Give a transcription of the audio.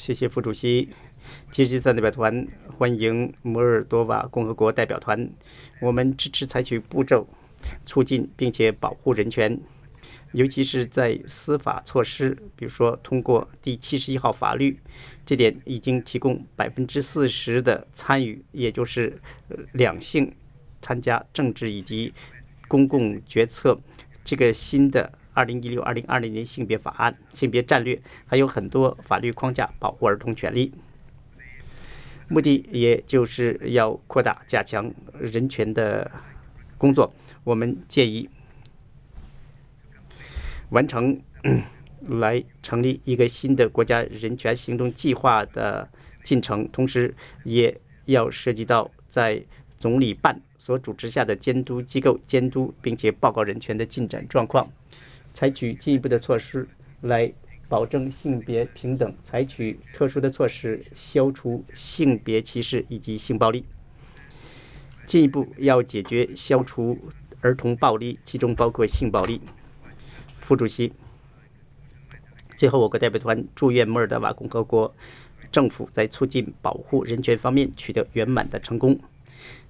谢谢副主席。G73代表团欢迎摩尔多瓦共和国代表团，我们支持采取步骤，促进并且保护人权，尤其是在司法措施，比如说通过第71号法律，这点已经提供40%的参与，也就是两性参加政治以及公共决策。这个新的2016-2020年性别法案、性别战略，还有很多法律框架保护儿童权利。目的也就是要扩大、加强人权的工作。我们建议完成来成立一个新的国家人权行动计划的进程，同时也要涉及到在总理办所主持下的监督机构监督并且报告人权的进展状况，采取进一步的措施来保证性别平等，采取特殊的措施消除性别歧视以及性暴力，进一步要解决消除儿童暴力，其中包括性暴力。副主席，最后我国代表团祝愿摩尔多瓦共和国政府在促进保护人权方面取得圆满的成功。